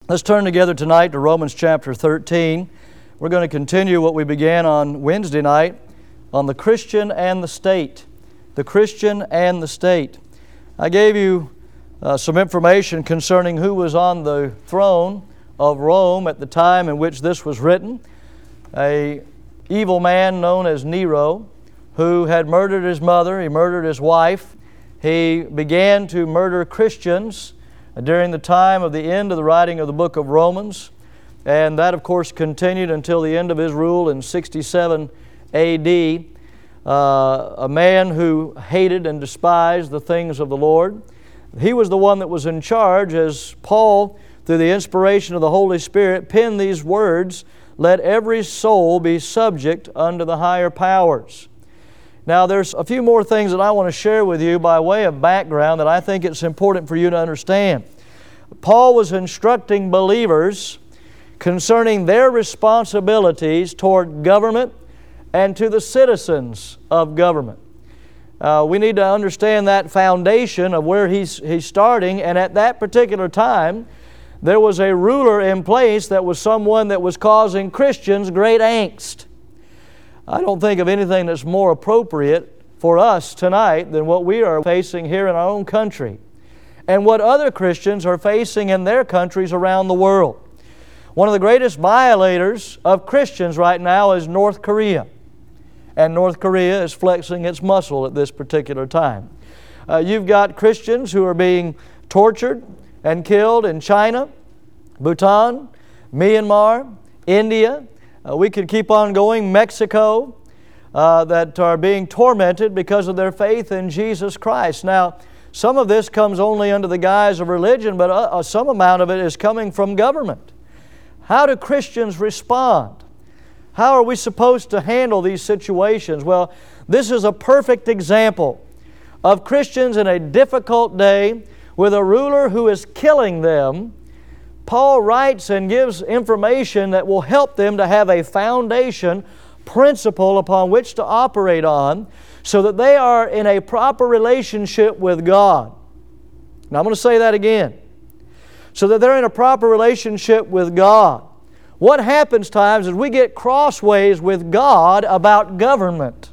Let's turn together tonight to Romans chapter 13. We're going to continue what we began on Wednesday night on the Christian and the state. The Christian and the state. I gave you some information concerning who was on the throne of Rome at the time in which this was written. An evil man known as Nero, who had murdered his mother, he murdered his wife. He began to murder Christians during the time of the end of the writing of the book of Romans. And that, of course, continued until the end of his rule in 67 A.D. A man who hated and despised the things of the Lord. He was the one that was in charge as Paul, through the inspiration of the Holy Spirit, penned these words, "Let every soul be subject unto the higher powers." Now, there's a few more things that I want to share with you by way of background that I think it's important for you to understand. Paul was instructing believers concerning their responsibilities toward government and to the citizens of government. We need to understand that foundation of where he's starting, and at that particular time, there was a ruler in place that was someone that was causing Christians great angst. I don't think of anything that's more appropriate for us tonight than what we are facing here in our own country and what other Christians are facing in their countries around the world. One of the greatest violators of Christians right now is North Korea. And North Korea is flexing its muscle at this particular time. You've got Christians who are being tortured and killed in China, Bhutan, Myanmar, India. We could keep on going, Mexico, that are being tormented because of their faith in Jesus Christ. Now, some of this comes only under the guise of religion, but some amount of it is coming from government. How do Christians respond? How are we supposed to handle these situations? Well, this is a perfect example of Christians in a difficult day with a ruler who is killing them. Paul writes and gives information that will help them to have a foundation, principle upon which to operate on so that they are in a proper relationship with God. Now I'm going to say that again. So that they're in a proper relationship with God. What happens times is we get crossways with God about government.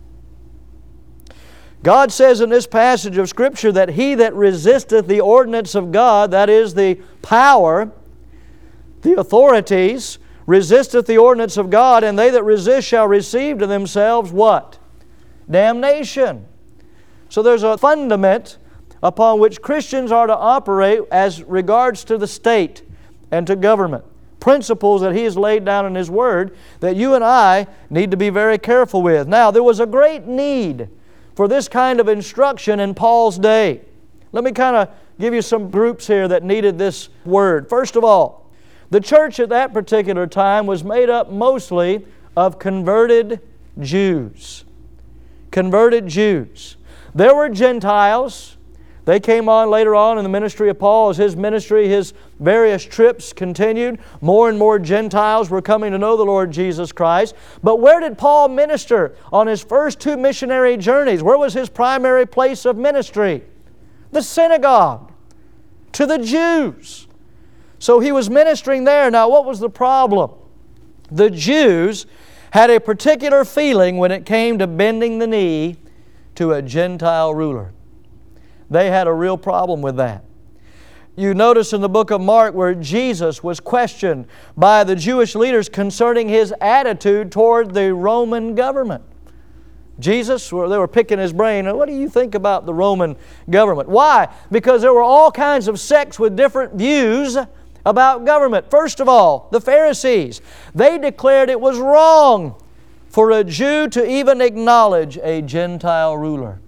God says in this passage of Scripture that he that resisteth the ordinance of God, that is the power, the authorities, resisteth the ordinance of God, and they that resist shall receive to themselves what? Damnation. So there's a fundament upon which Christians are to operate as regards to the state and to government. Principles that He has laid down in His Word that you and I need to be very careful with. Now, there was a great need for this kind of instruction in Paul's day. Let me kind of give you some groups here that needed this word. First of all, the church at that particular time was made up mostly of converted Jews. Converted Jews. There were Gentiles. They came on later on in the ministry of Paul as his ministry, his various trips continued. More and more Gentiles were coming to know the Lord Jesus Christ. But where did Paul minister on his first two missionary journeys? Where was his primary place of ministry? The synagogue, to the Jews. So he was ministering there. Now, what was the problem? The Jews had a particular feeling when it came to bending the knee to a Gentile ruler. They had a real problem with that. You notice in the book of Mark where Jesus was questioned by the Jewish leaders concerning His attitude toward the Roman government. Jesus, they were picking His brain. What do you think about the Roman government? Why? Because there were all kinds of sects with different views about government. First of all, the Pharisees. They declared it was wrong for a Jew to even acknowledge a Gentile ruler.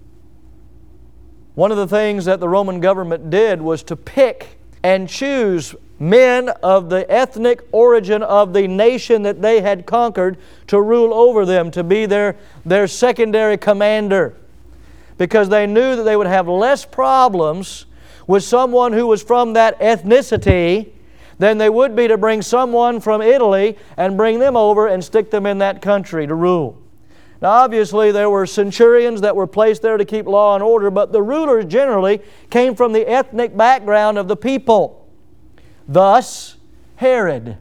One of the things that the Roman government did was to pick and choose men of the ethnic origin of the nation that they had conquered to rule over them, to be their secondary commander. Because they knew that they would have less problems with someone who was from that ethnicity than they would be to bring someone from Italy and bring them over and stick them in that country to rule. Now, obviously, there were centurions that were placed there to keep law and order, but the rulers generally came from the ethnic background of the people. Thus, Herod.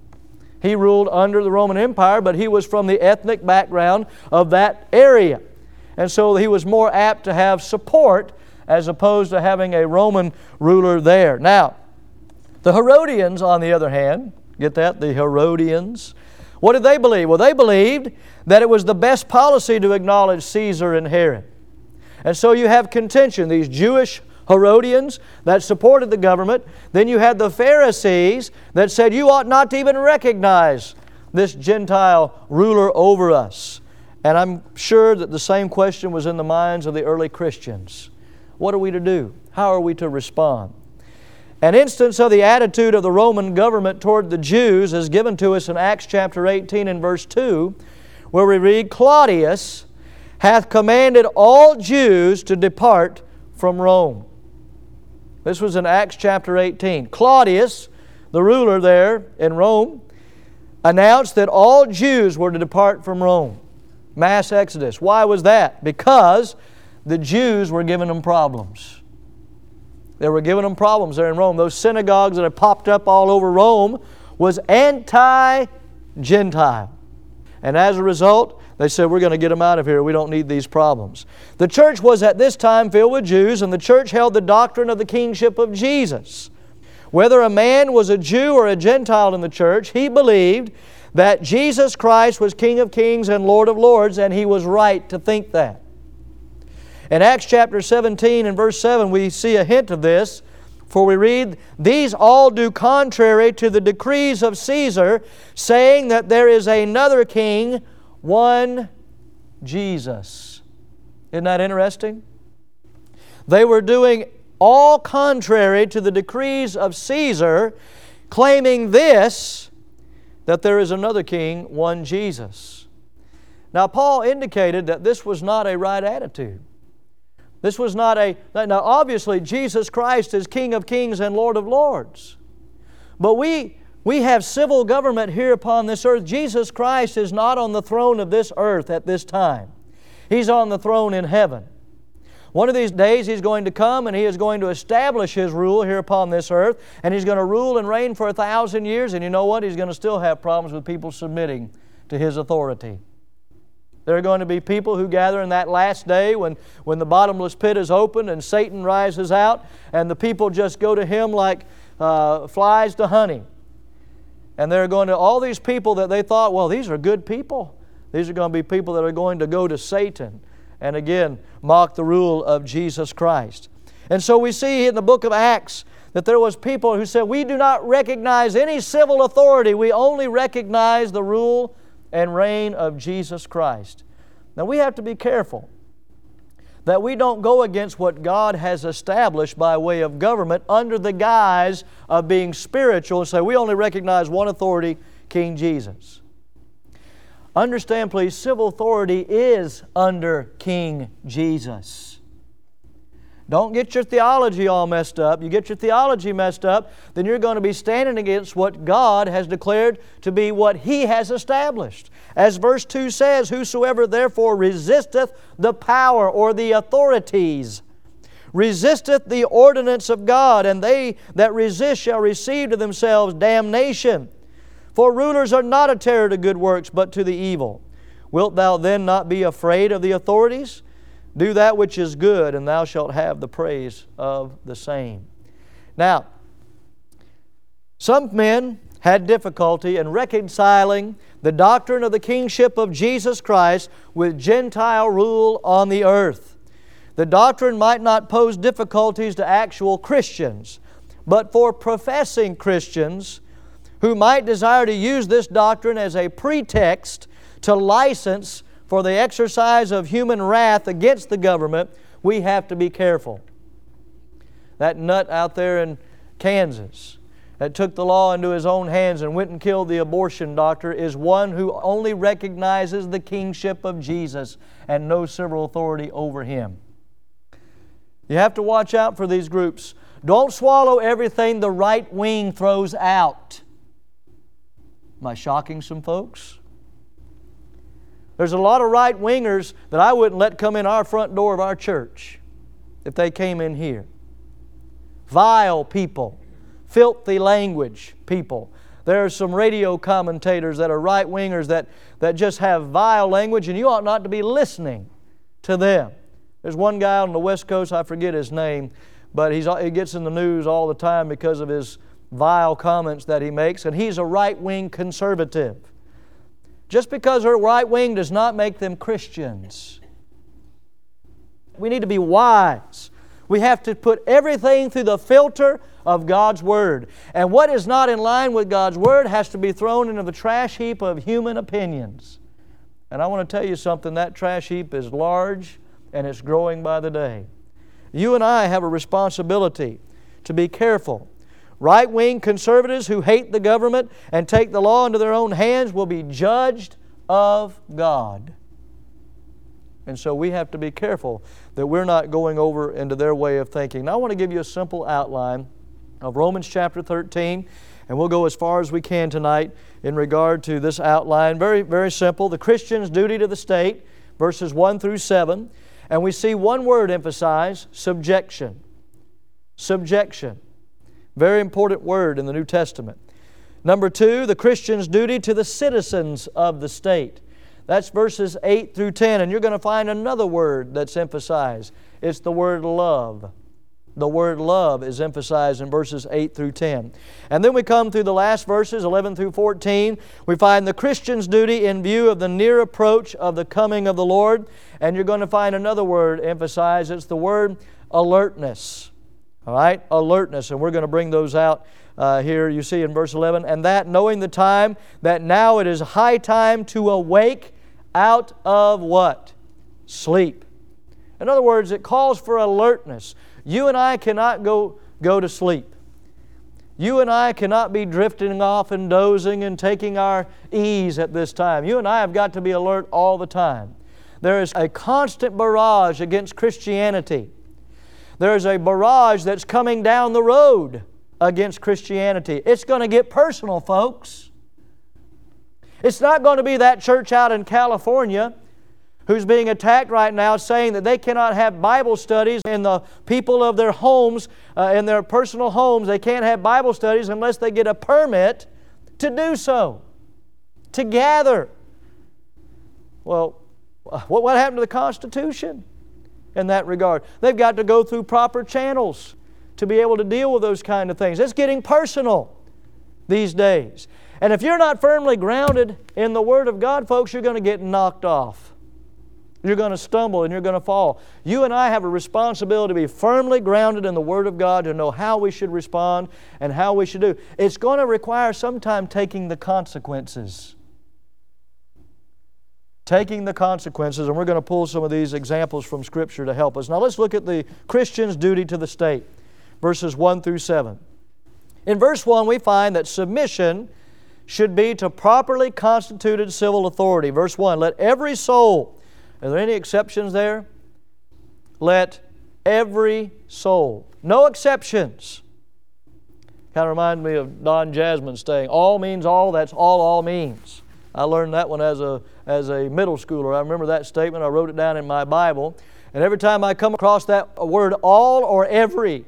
He ruled under the Roman Empire, but he was from the ethnic background of that area. And so he was more apt to have support as opposed to having a Roman ruler there. Now, the Herodians, on the other hand, get that? The Herodians. What did they believe? Well, they believed that it was the best policy to acknowledge Caesar and Herod. And so you have contention. These Jewish Herodians that supported the government. Then you had the Pharisees that said you ought not to even recognize this Gentile ruler over us. And I'm sure that the same question was in the minds of the early Christians. What are we to do? How are we to respond? An instance of the attitude of the Roman government toward the Jews is given to us in Acts chapter 18 and verse 2, where we read, Claudius hath commanded all Jews to depart from Rome. This was in Acts chapter 18. Claudius, the ruler there in Rome, announced that all Jews were to depart from Rome. Mass exodus. Why was that? Because the Jews were giving them problems. They were giving them problems there in Rome. Those synagogues that had popped up all over Rome was anti-Gentile. And as a result, they said, we're going to get them out of here. We don't need these problems. The church was at this time filled with Jews, and the church held the doctrine of the kingship of Jesus. Whether a man was a Jew or a Gentile in the church, he believed that Jesus Christ was King of kings and Lord of lords, and he was right to think that. In Acts chapter 17 and verse 7, we see a hint of this, for we read, These all do contrary to the decrees of Caesar, saying that there is another king, one Jesus. Isn't that interesting? They were doing all contrary to the decrees of Caesar, claiming this, that there is another king, one Jesus. Now, Paul indicated that this was not a right attitude. This was not now obviously Jesus Christ is King of kings and Lord of lords. But we have civil government here upon this earth. Jesus Christ is not on the throne of this earth at this time. He's on the throne in heaven. One of these days He's going to come and He is going to establish His rule here upon this earth, and He's going to rule and reign for 1,000 years, and you know what? He's going to still have problems with people submitting to His authority. There are going to be people who gather in that last day when the bottomless pit is opened and Satan rises out, and the people just go to him like flies to honey. And they're going to, all these people that they thought, well, these are good people. These are going to be people that are going to go to Satan and again mock the rule of Jesus Christ. And so we see in the book of Acts that there was people who said, we do not recognize any civil authority. We only recognize the rule and reign of Jesus Christ. Now we have to be careful that we don't go against what God has established by way of government under the guise of being spiritual and say we only recognize one authority, King Jesus. Understand please, civil authority is under King Jesus. Don't get your theology all messed up. You get your theology messed up, then you're going to be standing against what God has declared to be what He has established. As verse 2 says, Whosoever therefore resisteth the power or the authorities, resisteth the ordinance of God, and they that resist shall receive to themselves damnation. For rulers are not a terror to good works, but to the evil. Wilt thou then not be afraid of the authorities? Do that which is good, and thou shalt have the praise of the same. Now, some men had difficulty in reconciling the doctrine of the kingship of Jesus Christ with Gentile rule on the earth. The doctrine might not pose difficulties to actual Christians, but for professing Christians who might desire to use this doctrine as a pretext to license for the exercise of human wrath against the government, we have to be careful. That nut out there in Kansas that took the law into his own hands and went and killed the abortion doctor is one who only recognizes the kingship of Jesus and no civil authority over him. You have to watch out for these groups. Don't swallow everything the right wing throws out. Am I shocking some folks? There's a lot of right-wingers that I wouldn't let come in our front door of our church if they came in here. Vile people filthy language people. There are some radio commentators that are right-wingers that just have vile language, and you ought not to be listening to them. There's one guy on the West Coast, I forget his name, but he gets in the news all the time because of his vile comments that he makes, and he's a right-wing conservative. Just because they're right-wing does not make them Christians. We need to be wise. We have to put everything through the filter of God's Word. And what is not in line with God's Word has to be thrown into the trash heap of human opinions. And I want to tell you something, that trash heap is large and it's growing by the day. You and I have a responsibility to be careful. Right-wing conservatives who hate the government and take the law into their own hands will be judged of God. And so we have to be careful that we're not going over into their way of thinking. Now I want to give you a simple outline of Romans chapter 13, and we'll go as far as we can tonight in regard to this outline. Very, very simple. The Christian's duty to the state, verses 1 through 7. And we see one word emphasized, subjection. Subjection. Very important word in the New Testament. Number 2, the Christian's duty to the citizens of the state. That's verses 8 through 10. And you're going to find another word that's emphasized. It's the word love. The word love is emphasized in verses 8 through 10. And then we come through the last verses, 11 through 14. We find the Christian's duty in view of the near approach of the coming of the Lord. And you're going to find another word emphasized. It's the word alertness. All right? Alertness. And we're going to bring those out here. You see in verse 11. And that knowing the time, that now it is high time to awake out of what? Sleep. In other words, it calls for alertness. You and I cannot go to sleep. You and I cannot be drifting off and dozing and taking our ease at this time. You and I have got to be alert all the time. There is a constant barrage against Christianity. There is a barrage that's coming down the road against Christianity. It's going to get personal, folks. It's not going to be that church out in California who's being attacked right now saying that they cannot have Bible studies in the people of their homes, in their personal homes. They can't have Bible studies unless they get a permit to do so, to gather. Well, what happened to the Constitution in that regard? They've got to go through proper channels to be able to deal with those kind of things. It's getting personal these days. And if you're not firmly grounded in the Word of God, folks, you're going to get knocked off. You're going to stumble and you're going to fall. You and I have a responsibility to be firmly grounded in the Word of God, to know how we should respond and how we should do. It's going to require sometime taking the consequences. Taking the consequences, and we're going to pull some of these examples from Scripture to help us. Now let's look at the Christian's duty to the state, verses 1 through 7. In verse 1 we find that submission should be to properly constituted civil authority. Verse 1, let every soul... Are there any exceptions there? Let every soul. No exceptions. Kind of reminds me of Don Jasmine saying, all means all, that's all means. I learned that one as a middle schooler. I remember that statement. I wrote it down in my Bible. And every time I come across that word all or every,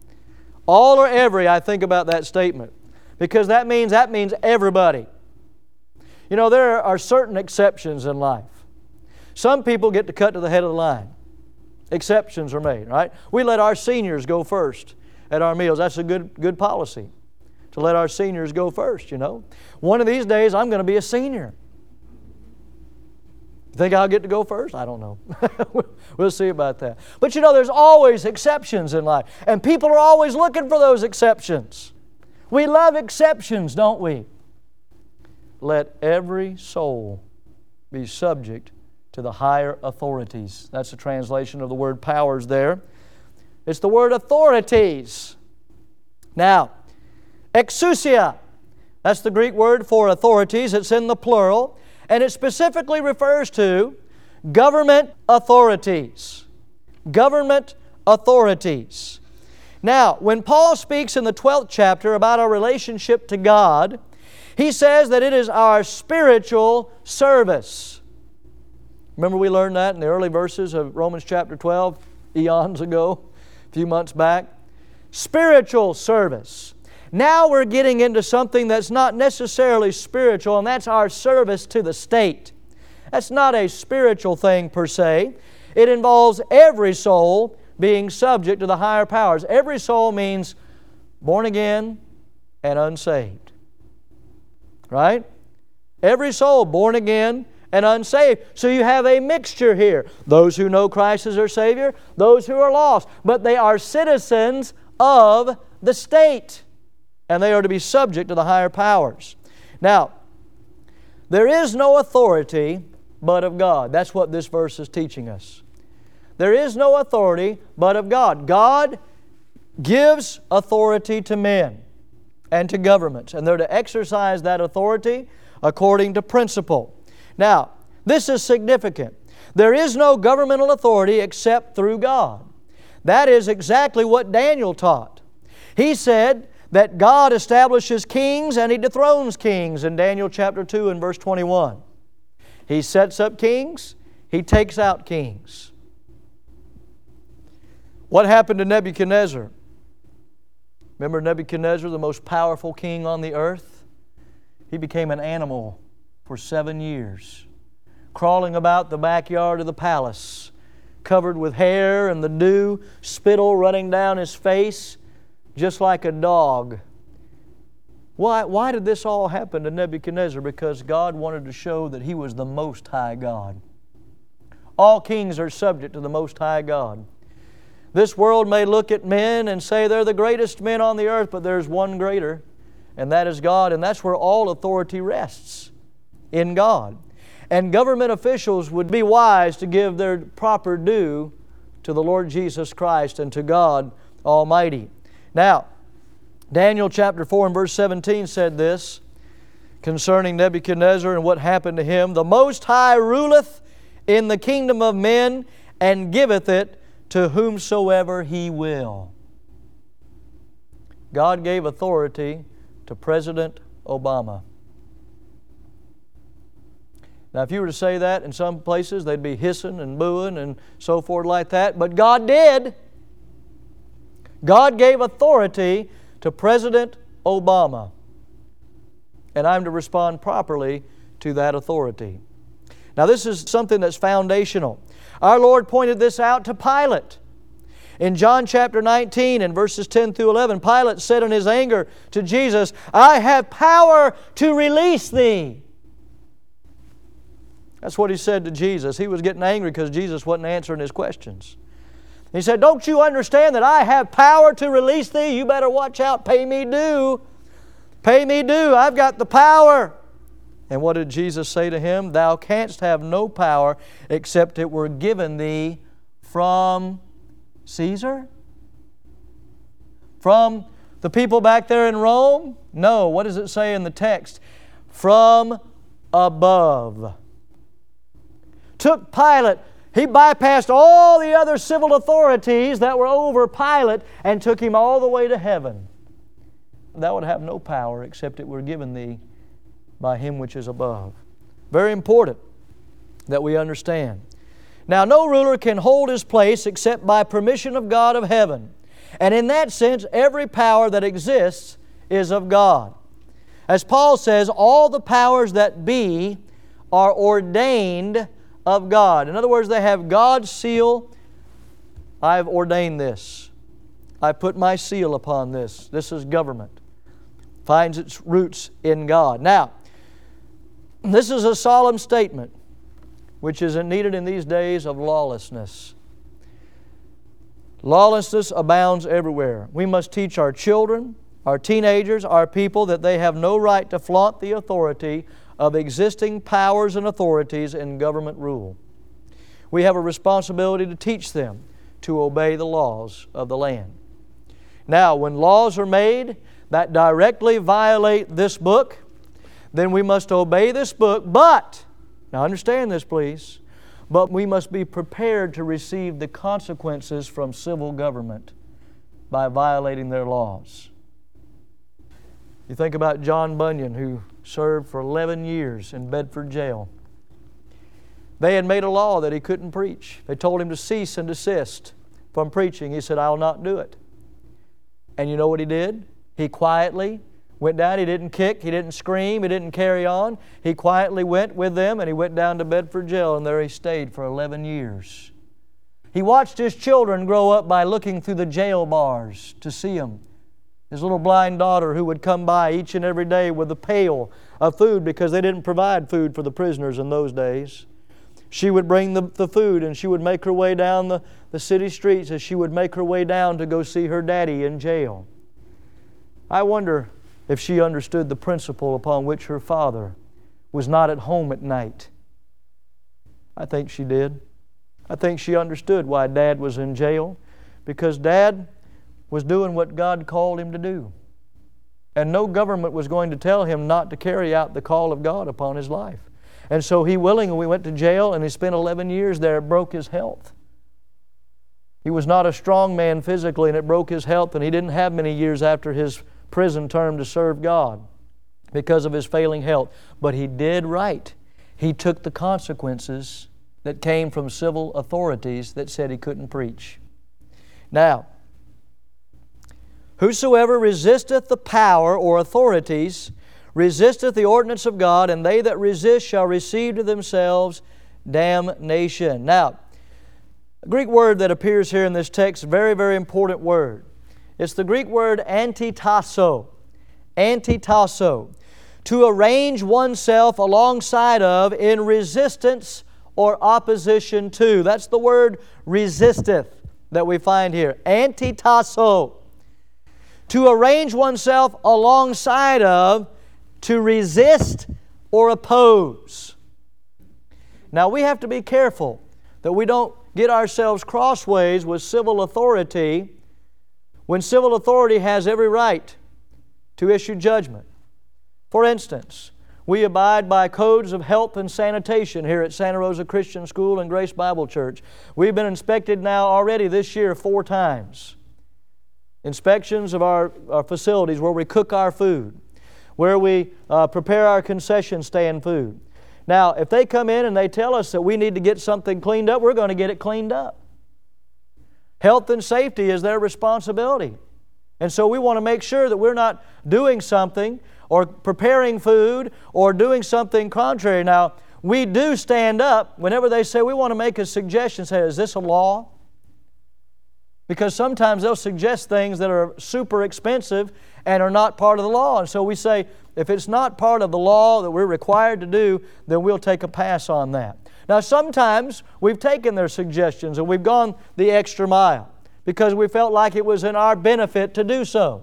I think about that statement. Because that means everybody. You know, there are certain exceptions in life. Some people get to cut to the head of the line. Exceptions are made, right? We let our seniors go first at our meals. That's a good policy, to let our seniors go first, you know. One of these days, I'm going to be a senior. You think I'll get to go first? I don't know. We'll see about that. But you know, there's always exceptions in life. And people are always looking for those exceptions. We love exceptions, don't we? Let every soul be subject to the higher authorities. That's a translation of the word powers there. It's the word authorities. Now, exousia, that's the Greek word for authorities. It's in the plural, and it specifically refers to government authorities. Government authorities. Now, when Paul speaks in the 12th chapter about our relationship to God, he says that it is our spiritual service. Remember we learned that in the early verses of Romans chapter 12, eons ago, a few months back? Spiritual service. Now we're getting into something that's not necessarily spiritual, and that's our service to the state. That's not a spiritual thing per se. It involves every soul being subject to the higher powers. Every soul means born again and unsaved. Right? Every soul born again and unsaved. So you have a mixture here. Those who know Christ as their Savior, those who are lost. But they are citizens of the state, and they are to be subject to the higher powers. Now, there is no authority but of God. That's what this verse is teaching us. There is no authority but of God. God gives authority to men and to governments, and they're to exercise that authority according to principle. Now, this is significant. There is no governmental authority except through God. That is exactly what Daniel taught. He said that God establishes kings and He dethrones kings in Daniel chapter 2 and verse 21. He sets up kings, He takes out kings. What happened to Nebuchadnezzar? Remember Nebuchadnezzar, the most powerful king on the earth? He became an animal for 7 years, crawling about the backyard of the palace, covered with hair and the dew, spittle running down his face, just like a dog. Why did this all happen to Nebuchadnezzar? Because God wanted to show that He was the Most High God. All kings are subject to the Most High God. This world may look at men and say they're the greatest men on the earth, but there's one greater, and that is God, and that's where all authority rests, in God. And government officials would be wise to give their proper due to the Lord Jesus Christ and to God Almighty. Now, Daniel chapter 4 and verse 17 said this concerning Nebuchadnezzar and what happened to him. The Most High ruleth in the kingdom of men and giveth it to whomsoever He will. God gave authority to President Obama. Now, if you were to say that in some places, they'd be hissing and booing and so forth like that. But God did. God gave authority to President Obama. And I'm to respond properly to that authority. Now, this is something that's foundational. Our Lord pointed this out to Pilate. In John chapter 19 and verses 10 through 11, Pilate said in his anger to Jesus, I have power to release thee. That's what he said to Jesus. He was getting angry because Jesus wasn't answering his questions. He said, don't you understand that I have power to release thee? You better watch out. Pay me due. Pay me due. I've got the power. And what did Jesus say to him? Thou canst have no power except it were given thee from Caesar? From the people back there in Rome? No. What does it say in the text? From above. Took Pilate, he bypassed all the other civil authorities that were over Pilate and took him all the way to heaven. Thou would have no power except it were given thee by Him which is above. Very important that we understand. Now, no ruler can hold his place except by permission of God of heaven. And in that sense, every power that exists is of God. As Paul says, all the powers that be are ordained of God. In other words, they have God's seal. I've ordained this. I put my seal upon this. This is government. Finds its roots in God. Now, this is a solemn statement which is needed in these days of lawlessness. Lawlessness abounds everywhere. We must teach our children, our teenagers, our people that they have no right to flaunt the authority of existing powers and authorities in government rule. We have a responsibility to teach them to obey the laws of the land. Now, when laws are made that directly violate this book, then we must obey this book, but, now understand this please, but we must be prepared to receive the consequences from civil government by violating their laws. You think about John Bunyan, who served for 11 years in Bedford jail. They had made a law that he couldn't preach. They told him to cease and desist from preaching. He said, I'll not do it. And you know what he did? He quietly went down. He didn't kick. He didn't scream. He didn't carry on. He quietly went with them, and he went down to Bedford Jail, and there he stayed for 11 years. He watched his children grow up by looking through the jail bars to see them. His little blind daughter who would come by each and every day with a pail of food because they didn't provide food for the prisoners in those days. She would bring the food, and she would make her way down the city streets as she would make her way down to go see her daddy in jail. I wonder if she understood the principle upon which her father was not at home at night. I think she did. I think she understood why Dad was in jail, because Dad was doing what God called him to do. And no government was going to tell him not to carry out the call of God upon his life. And so he willingly went to jail, and he spent 11 years there. It broke his health. He was not a strong man physically, and it broke his health, and he didn't have many years after his prison term to serve God because of his failing health. But he did right. He took the consequences that came from civil authorities that said he couldn't preach. Now, whosoever resisteth the power or authorities resisteth the ordinance of God, and they that resist shall receive to themselves damnation. Now, the Greek word that appears here in this text, very, very important word. It's the Greek word antitasso. Antitasso. To arrange oneself alongside of, in resistance or opposition to. That's the word resisteth that we find here. Antitasso. To arrange oneself alongside of, to resist or oppose. Now we have to be careful that we don't get ourselves crossways with civil authority when civil authority has every right to issue judgment. For instance, we abide by codes of health and sanitation here at Santa Rosa Christian School and Grace Bible Church. We've been inspected now already this year 4 times. Inspections of our facilities where we cook our food, where we prepare our concession stand food. Now, if they come in and they tell us that we need to get something cleaned up, we're going to get it cleaned up. Health and safety is their responsibility. And so we want to make sure that we're not doing something or preparing food or doing something contrary. Now, we do stand up whenever they say we want to make a suggestion, say, is this a law? Because sometimes they'll suggest things that are super expensive and are not part of the law. And so we say, if it's not part of the law that we're required to do, then we'll take a pass on that. Now sometimes we've taken their suggestions and we've gone the extra mile because we felt like it was in our benefit to do so.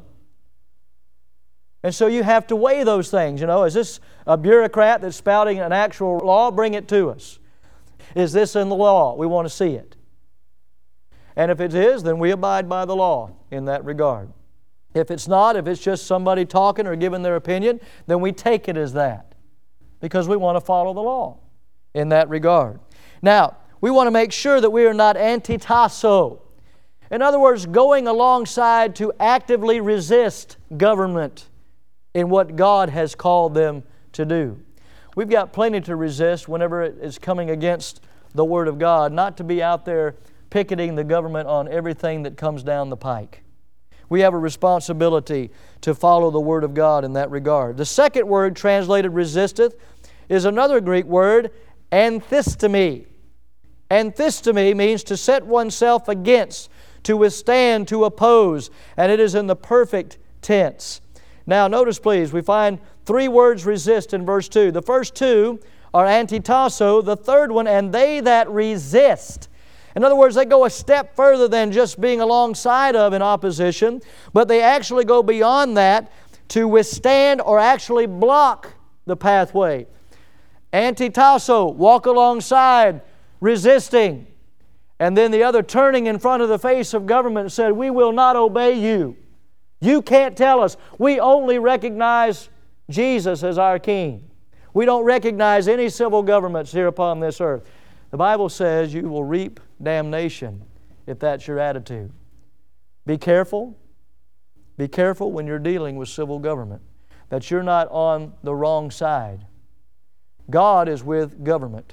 And so you have to weigh those things. You know, is this a bureaucrat that's spouting an actual law? Bring it to us. Is this in the law? We want to see it. And if it is, then we abide by the law in that regard. If it's not, if it's just somebody talking or giving their opinion, then we take it as that because we want to follow the law in that regard. Now, we want to make sure that we are not antitasso. In other words, going alongside to actively resist government in what God has called them to do. We've got plenty to resist whenever it is coming against the Word of God, not to be out there picketing the government on everything that comes down the pike. We have a responsibility to follow the Word of God in that regard. The second word translated resisteth is another Greek word, anthistemi. Anthistemi means to set oneself against, to withstand, to oppose, and it is in the perfect tense. Now notice please, we find 3 words resist in verse 2. The first 2 are antitasso, the third one, and they that resist. In other words, they go a step further than just being alongside of in opposition, but they actually go beyond that to withstand or actually block the pathway. Antitasso, walk alongside, resisting. And then the other turning in front of the face of government and said, we will not obey you. You can't tell us. We only recognize Jesus as our King. We don't recognize any civil governments here upon this earth. The Bible says you will reap damnation if that's your attitude. Be careful. Be careful when you're dealing with civil government, that you're not on the wrong side. God is with government.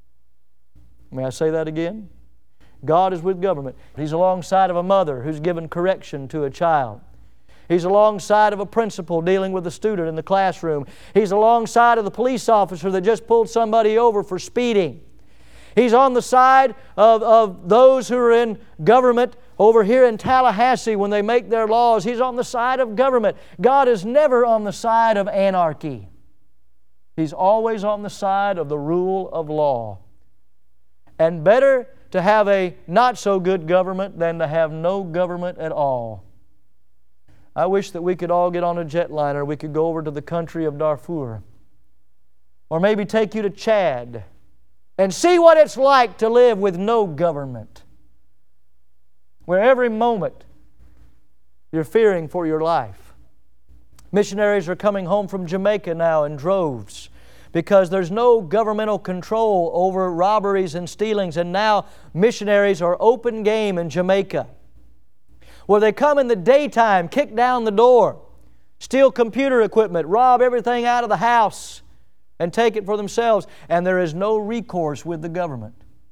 May I say that again? God is with government. He's alongside of a mother who's given correction to a child. He's alongside of a principal dealing with a student in the classroom. He's alongside of the police officer that just pulled somebody over for speeding. He's on the side of those who are in government over here in Tallahassee when they make their laws. He's on the side of government. God is never on the side of anarchy. He's always on the side of the rule of law. And better to have a not-so-good government than to have no government at all. I wish that we could all get on a jetliner. We could go over to the country of Darfur. Or maybe take you to Chad and see what it's like to live with no government, where every moment you're fearing for your life. Missionaries are coming home from Jamaica now in droves because there's no governmental control over robberies and stealings, and now missionaries are open game in Jamaica, where they come in the daytime, kick down the door, steal computer equipment, rob everything out of the house, and take it for themselves, and there is no recourse with the government.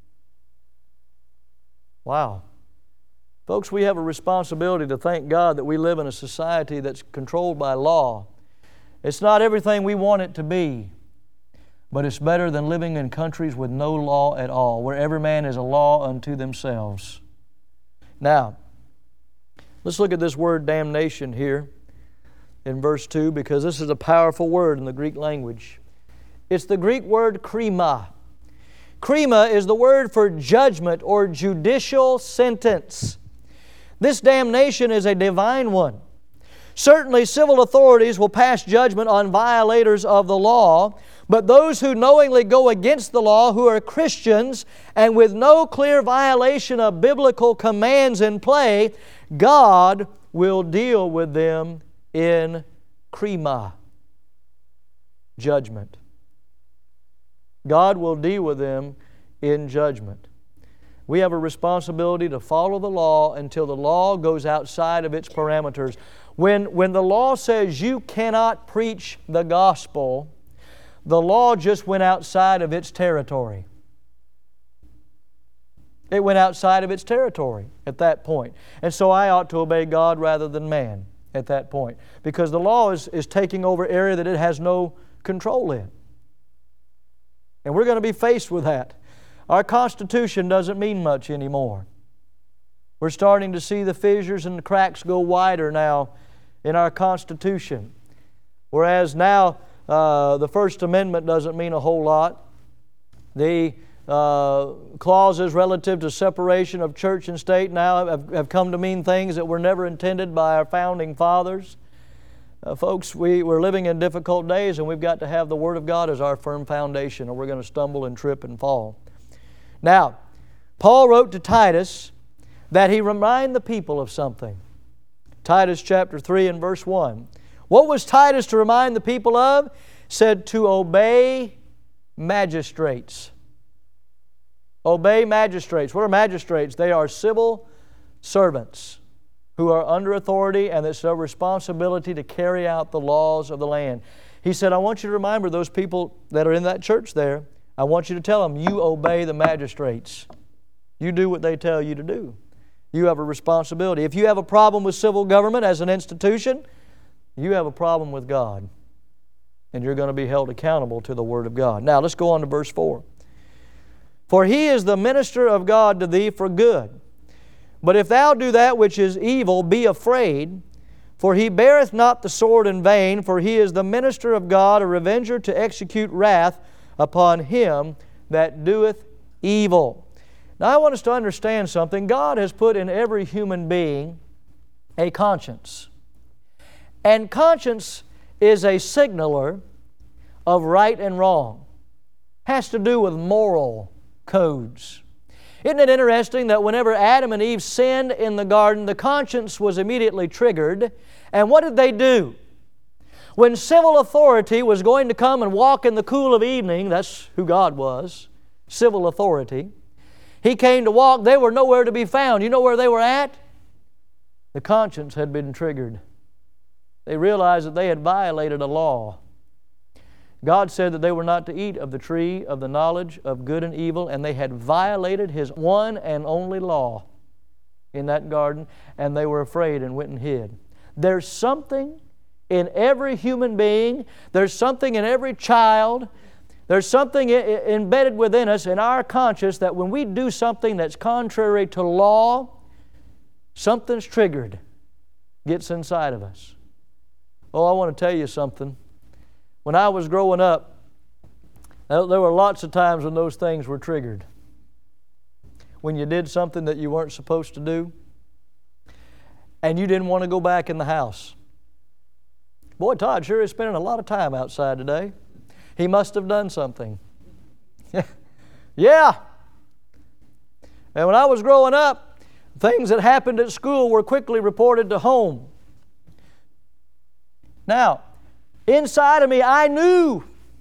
Wow. Folks, we have a responsibility to thank God that we live in a society that's controlled by law. It's not everything we want it to be, but it's better than living in countries with no law at all, where every man is a law unto themselves. Now, let's look at this word damnation here in verse 2, because this is a powerful word in the Greek language. It's the Greek word krima. Krima is the word for judgment or judicial sentence. This damnation is a divine one. Certainly, civil authorities will pass judgment on violators of the law, but those who knowingly go against the law, who are Christians, and with no clear violation of biblical commands in play, God will deal with them in krima, judgment. God will deal with them in judgment. We have a responsibility to follow the law until the law goes outside of its parameters. When the law says you cannot preach the gospel, the law just went outside of its territory. It went outside of its territory at that point. And so I ought to obey God rather than man at that point, because the law is taking over area that it has no control in. And we're going to be faced with that. Our Constitution doesn't mean much anymore. We're starting to see the fissures and the cracks go wider now in our Constitution. Whereas now the First Amendment doesn't mean a whole lot. The clauses relative to separation of church and state now have come to mean things that were never intended by our founding fathers. Folks, we're living in difficult days, and we've got to have the Word of God as our firm foundation, or we're going to stumble and trip and fall. Now, Paul wrote to Titus that he remind the people of something. Titus chapter 3 and verse 1. What was Titus to remind the people of? Said to obey magistrates. Obey magistrates. What are magistrates? They are civil servants who are under authority, and it's their responsibility to carry out the laws of the land. He said, I want you to remember those people that are in that church there. I want you to tell them, you obey the magistrates. You do what they tell you to do. You have a responsibility. If you have a problem with civil government as an institution, you have a problem with God. And you're going to be held accountable to the Word of God. Now, let's go on to verse 4. For He is the minister of God to thee for good. But if thou do that which is evil, be afraid, for He beareth not the sword in vain, for He is the minister of God, a revenger to execute wrath upon him that doeth evil. Now I want us to understand something. God has put in every human being a conscience. And conscience is a signaler of right and wrong. Has to do with moral codes. Isn't it interesting that whenever Adam and Eve sinned in the garden, the conscience was immediately triggered, and what did they do? When civil authority was going to come and walk in the cool of evening, that's who God was, civil authority, He came to walk, they were nowhere to be found. You know where they were at? The conscience had been triggered. They realized that they had violated a law. God said that they were not to eat of the tree of the knowledge of good and evil, and they had violated His one and only law in that garden, and they were afraid and went and hid. There's something in every human being, there's something in every child, there's something embedded within us, in our conscience, that when we do something that's contrary to law, something's triggered, gets inside of us. Oh, I want to tell you something. When I was growing up, there were lots of times when those things were triggered. When you did something that you weren't supposed to do, and you didn't want to go back in the house. Boy, Todd sure is spending a lot of time outside today. He must have done something. Yeah. And when I was growing up, things that happened at school were quickly reported to home. Now, inside of me, I knew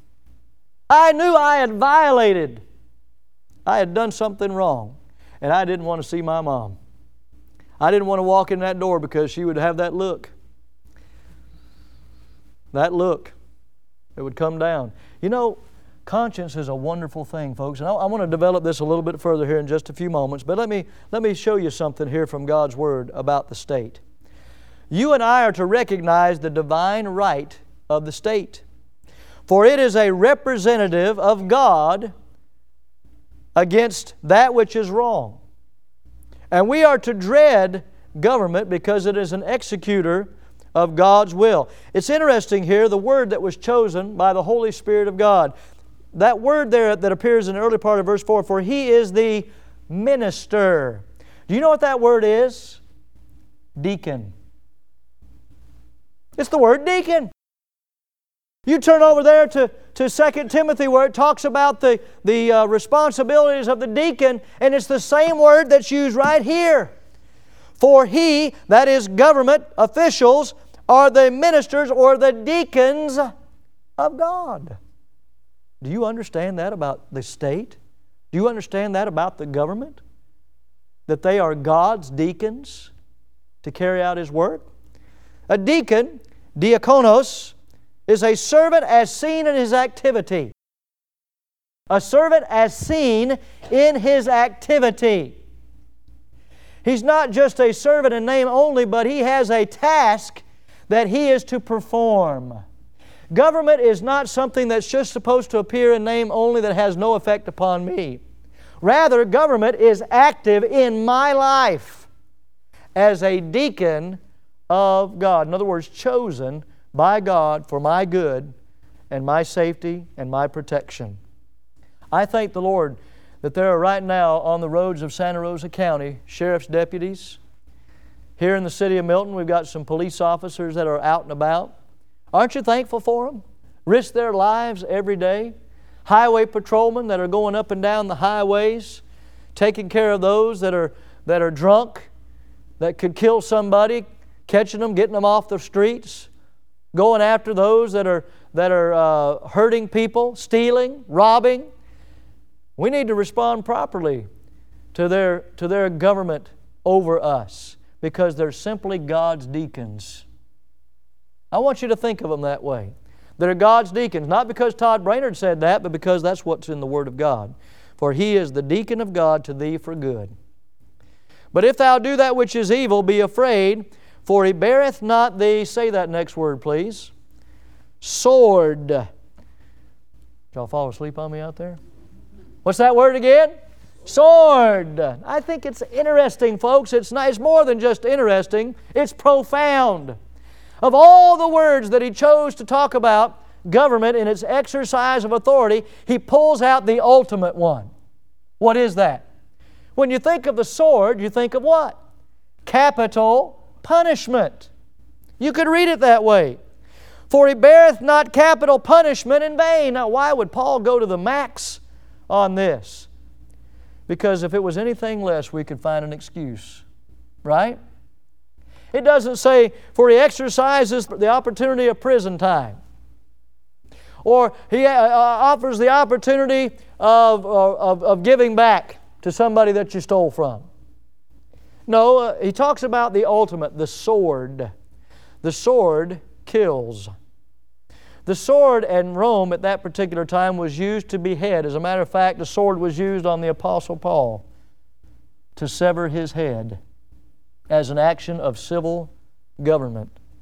I had violated. I had done something wrong, and I didn't want to see my mom. I didn't want to walk in that door because she would have that look. That look. It would come down. You know, conscience is a wonderful thing, folks. And I want to develop this a little bit further here in just a few moments. But let me show you something here from God's Word about the state. You and I are to recognize the divine right of the state. For it is a representative of God against that which is wrong. And we are to dread government because it is an executor of God's will. It's interesting here, the word that was chosen by the Holy Spirit of God. That word there that appears in the early part of verse 4, for He is the minister. Do you know what that word is? Deacon. It's the word deacon. You turn over there to 2 Timothy where it talks about the responsibilities of the deacon, and it's the same word that's used right here. For he, that is government officials, are the ministers or the deacons of God. Do you understand that about the state? Do you understand that about the government? That they are God's deacons to carry out His work? A deacon, diakonos, is a servant as seen in his activity. A servant as seen in his activity. He's not just a servant in name only, but he has a task that he is to perform. Government is not something that's just supposed to appear in name only that has no effect upon me. Rather, government is active in my life as a deacon of God. In other words, chosen by God for my good and my safety and my protection. I thank the Lord that there are right now on the roads of Santa Rosa County sheriff's deputies. Here in the city of Milton, we've got some police officers that are out and about. Aren't you thankful for them? Risk their lives every day. Highway patrolmen that are going up and down the highways, taking care of those that are drunk, that could kill somebody, catching them, getting them off the streets, going after those that are hurting people, stealing, robbing. We need to respond properly to their government over us because they're simply God's deacons. I want you to think of them that way. They're God's deacons, not because Todd Brainerd said that, but because that's what's in the Word of God. For He is the deacon of God to thee for good. But if thou do that which is evil, be afraid, for He beareth not thee, say that next word please, sword. Did y'all fall asleep on me out there? What's that word again? Sword. I think it's interesting, folks. It's more than just interesting. It's profound. Of all the words that He chose to talk about government in its exercise of authority, He pulls out the ultimate one. What is that? When you think of the sword, you think of what? Capital punishment. You could read it that way. For He beareth not capital punishment in vain. Now, why would Paul go to the max on this? Because if it was anything less, we could find an excuse. Right? It doesn't say, for He exercises the opportunity of prison time. Or He offers the opportunity of giving back to somebody that you stole from. No, he talks about the ultimate, the sword. The sword kills. The sword in Rome at that particular time was used to behead. As a matter of fact, the sword was used on the Apostle Paul to sever his head as an action of civil government.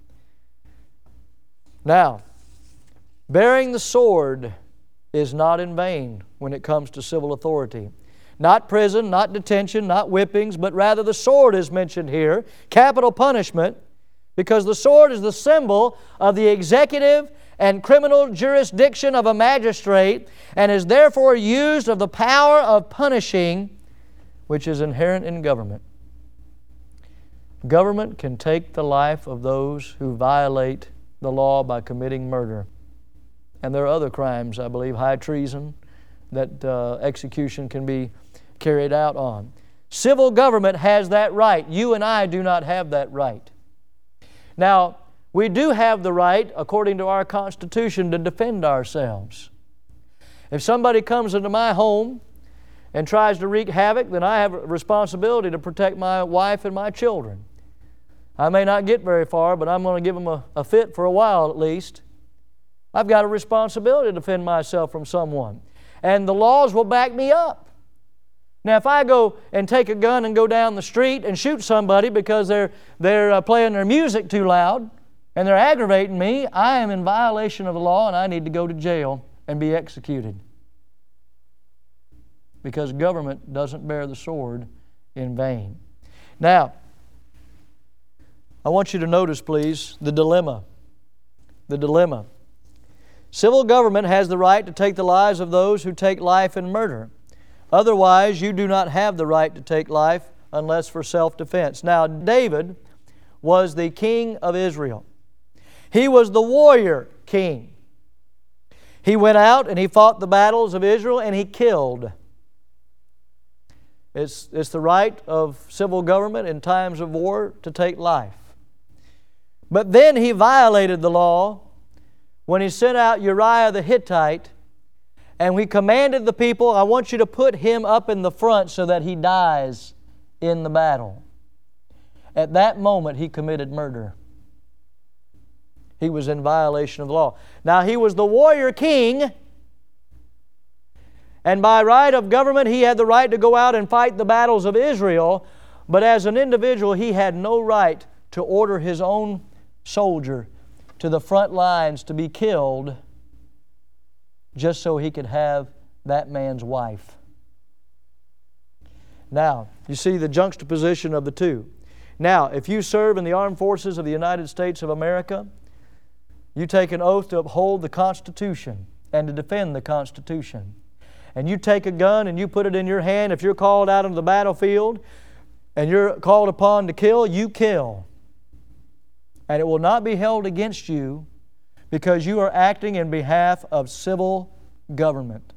Now, bearing the sword is not in vain when it comes to civil authority. Not prison, not detention, not whippings, but rather the sword is mentioned here, capital punishment, because the sword is the symbol of the executive and criminal jurisdiction of a magistrate and is therefore used of the power of punishing which is inherent in government. Government can take the life of those who violate the law by committing murder. And there are other crimes, I believe, high treason, that execution can be carried out on. Civil government has that right. You and I do not have that right. Now, we do have the right, according to our Constitution, to defend ourselves. If somebody comes into my home and tries to wreak havoc, then I have a responsibility to protect my wife and my children. I may not get very far, but I'm going to give them a fit for a while at least. I've got a responsibility to defend myself from someone. And the laws will back me up. Now, if I go and take a gun and go down the street and shoot somebody because they're playing their music too loud and they're aggravating me, I am in violation of the law and I need to go to jail and be executed. Because government doesn't bear the sword in vain. Now, I want you to notice, please, the dilemma. The dilemma. Civil government has the right to take the lives of those who take life in murder. Otherwise, you do not have the right to take life unless for self-defense. Now, David was the king of Israel. He was the warrior king. He went out and he fought the battles of Israel and he killed. It's the right of civil government in times of war to take life. But then he violated the law when he sent out Uriah the Hittite and he commanded the people, I want you to put him up in the front so that he dies in the battle. At that moment he committed murder. He was in violation of the law. Now he was the warrior king, and by right of government he had the right to go out and fight the battles of Israel, but as an individual he had no right to order his own soldier to the front lines to be killed just so he could have that man's wife. Now, you see the juxtaposition of the two. Now, if you serve in the armed forces of the United States of America, you take an oath to uphold the Constitution and to defend the Constitution. And you take a gun and you put it in your hand. If you're called out on the battlefield and you're called upon to kill, you kill. And it will not be held against you because you are acting in behalf of civil government.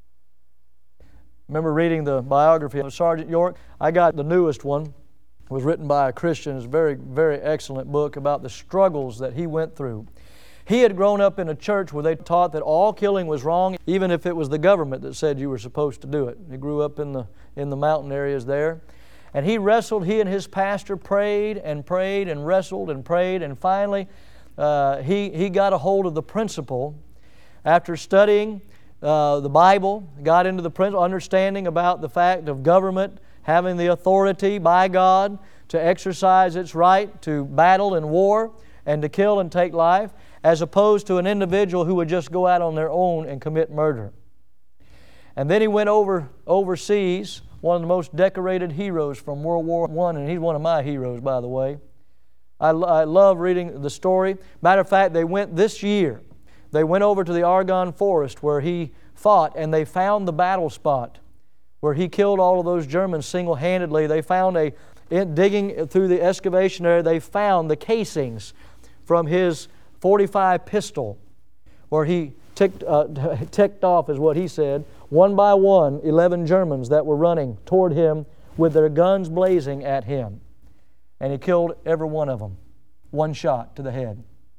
Remember reading the biography of Sergeant York? I got the newest one. It was written by a Christian. It's a very, very excellent book about the struggles that he went through. He had grown up in a church where they taught that all killing was wrong, even if it was the government that said you were supposed to do it. He grew up in the mountain areas there. And he wrestled, he and his pastor prayed and prayed and wrestled and prayed, and finally he got a hold of the principle. After studying the Bible, got into the principle, understanding about the fact of government having the authority by God to exercise its right to battle and war and to kill and take life, as opposed to an individual who would just go out on their own and commit murder. And then he went overseas, one of the most decorated heroes from World War I, and he's one of my heroes, by the way. I love reading the story. Matter of fact, they went this year. They went over to the Argonne Forest where he fought, and they found the battle spot where he killed all of those Germans single-handedly. They found digging through the excavation area, they found the casings from his .45 pistol, where he ticked off, is what he said, one by one, 11 Germans that were running toward him with their guns blazing at him. And he killed every one of them, one shot to the head.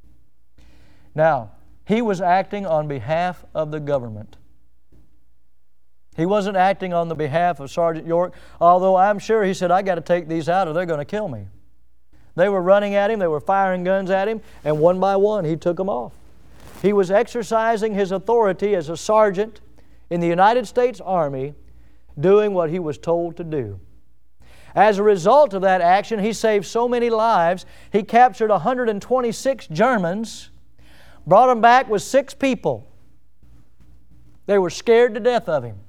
Now, he was acting on behalf of the government. He wasn't acting on the behalf of Sergeant York, although I'm sure he said, I got to take these out or they're going to kill me. They were running at him, they were firing guns at him, and one by one he took them off. He was exercising his authority as a sergeant in the United States Army, doing what he was told to do. As a result of that action, he saved so many lives. He captured 126 Germans, Brought him back with 6 people. They were scared to death of him.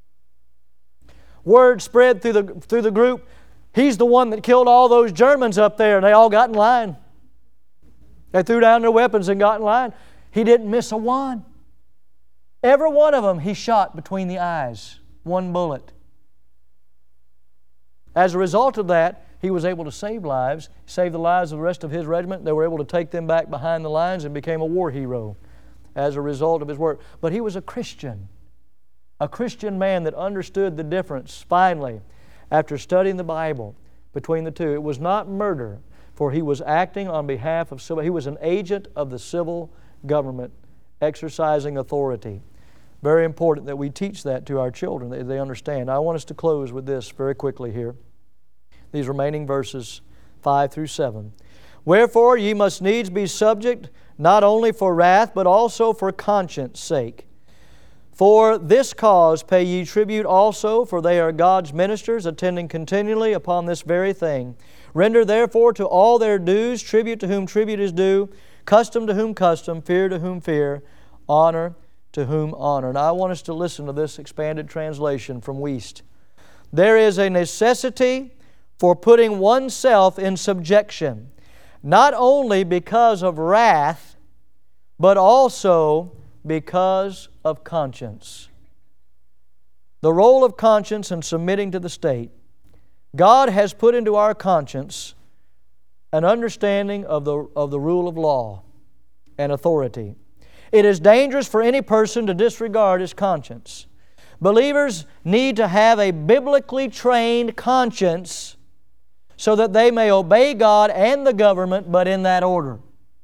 Word spread through the group, he's the one that killed all those Germans up there, and they all got in line. They threw down their weapons and got in line. He didn't miss a one. Every one of them he shot between the eyes, 1 bullet. As a result of that, he was able to save lives, save the lives of the rest of his regiment. They were able to take them back behind the lines and became a war hero as a result of his work. But he was a Christian man that understood the difference, finally, after studying the Bible, between the two. It was not murder, for he was acting on behalf of civil. He was an agent of the civil government, exercising authority. Very important that we teach that to our children, that they understand. I want us to close with this very quickly here. These remaining verses 5 through 7. Wherefore ye must needs be subject, not only for wrath, but also for conscience sake. For this cause pay ye tribute also, for they are God's ministers, attending continually upon this very thing. Render therefore to all their dues, tribute to whom tribute is due, custom to whom custom, fear to whom fear, honor to whom honor. Now I want us to listen to this expanded translation from Wuest. There is a necessity for putting oneself in subjection, not only because of wrath, but also because of conscience. The role of conscience in submitting to the state. God has put into our conscience an understanding of the rule of law and authority. It is dangerous for any person to disregard his conscience. Believers need to have a biblically trained conscience so that they may obey God and the government, but in that order.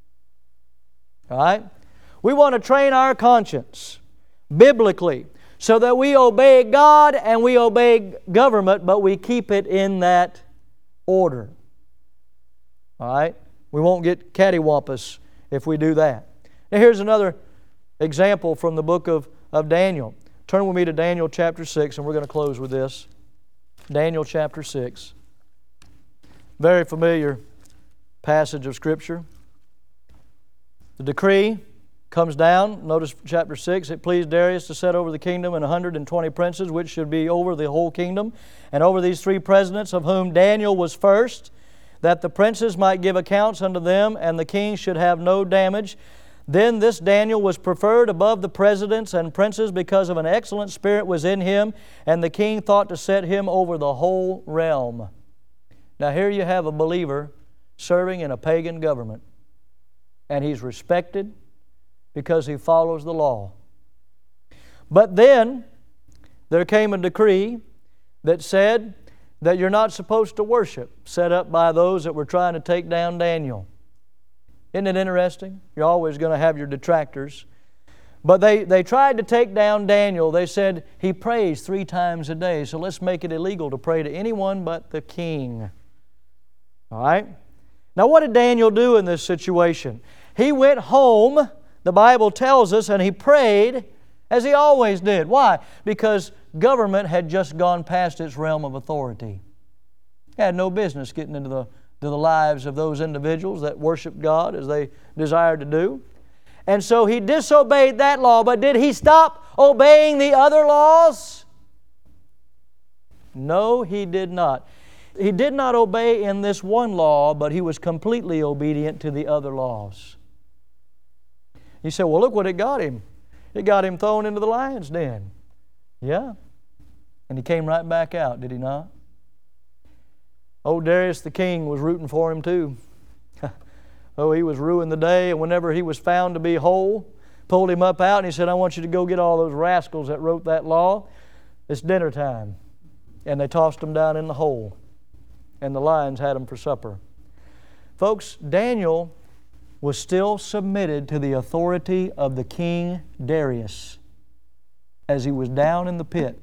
All right? We want to train our conscience biblically so that we obey God and we obey government, but we keep it in that order. All right? We won't get cattywampus if we do that. Now here's another example from the book of Daniel. Turn with me to Daniel chapter 6, and we're going to close with this. Daniel chapter 6. Very familiar passage of Scripture. The decree comes down. Notice chapter 6. It pleased Darius to set over the kingdom 120 princes, which should be over the whole kingdom, and over these 3 presidents, of whom Daniel was first, that the princes might give accounts unto them, and the king should have no damage. Then this Daniel was preferred above the presidents and princes, because of an excellent spirit was in him, and the king thought to set him over the whole realm. Now here you have a believer serving in a pagan government, and he's respected because he follows the law. But then there came a decree that said that you're not supposed to worship, set up by those that were trying to take down Daniel. Isn't it interesting? You're always going to have your detractors. But they tried to take down Daniel. They said he prays 3 times a day, so let's make it illegal to pray to anyone but the king. All right? Now what did Daniel do in this situation? He went home, the Bible tells us, and he prayed as he always did. Why? Because government had just gone past its realm of authority. It had no business getting into the lives of those individuals that worshiped God as they desired to do. And so he disobeyed that law, but did he stop obeying the other laws? No, he did not. He did not obey in this one law, but he was completely obedient to the other laws. You say, well, look what it got him. It got him thrown into the lion's den. Yeah. And he came right back out, did he not? Old Darius the king was rooting for him too. Oh, he was ruining the day, and whenever he was found to be whole, pulled him up out, and he said, I want you to go get all those rascals that wrote that law. It's dinner time. And they tossed him down in the hole, and the lions had him for supper. Folks, Daniel was still submitted to the authority of the king Darius as he was down in the pit.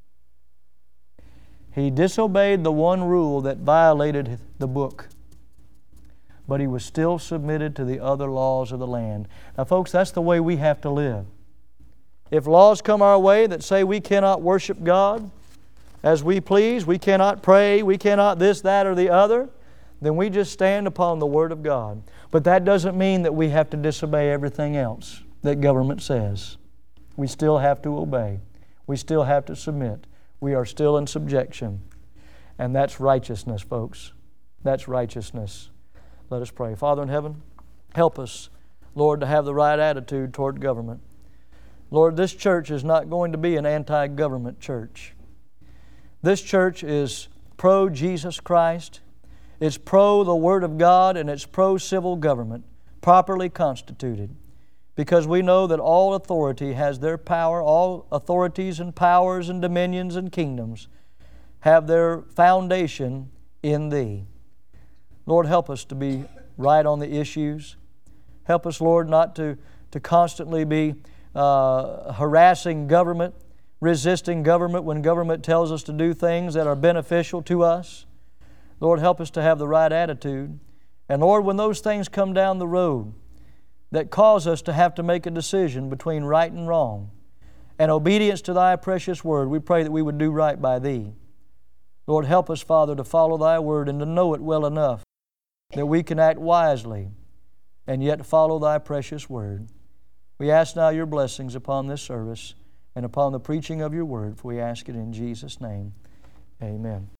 He disobeyed the one rule that violated the book, but he was still submitted to the other laws of the land. Now, folks, that's the way we have to live. If laws come our way that say we cannot worship God as we please, we cannot pray, we cannot this, that, or the other, then we just stand upon the Word of God. But that doesn't mean that we have to disobey everything else that government says. We still have to obey. We still have to submit. We are still in subjection. And that's righteousness, folks. That's righteousness. Let us pray. Father in heaven, help us, Lord, to have the right attitude toward government. Lord, this church is not going to be an anti-government church. This church is pro-Jesus Christ. It's pro the Word of God, and it's pro-civil government, properly constituted. Because we know that all authority has their power, all authorities and powers and dominions and kingdoms have their foundation in Thee. Lord, help us to be right on the issues. Help us, Lord, not to constantly be harassing government, resisting government when government tells us to do things that are beneficial to us. Lord, help us to have the right attitude. And Lord, when those things come down the road that cause us to have to make a decision between right and wrong and obedience to Thy precious Word, we pray that we would do right by Thee. Lord, help us, Father, to follow Thy Word and to know it well enough that we can act wisely and yet follow Thy precious Word. We ask now Your blessings upon this service and upon the preaching of Your Word, for we ask it in Jesus' name. Amen.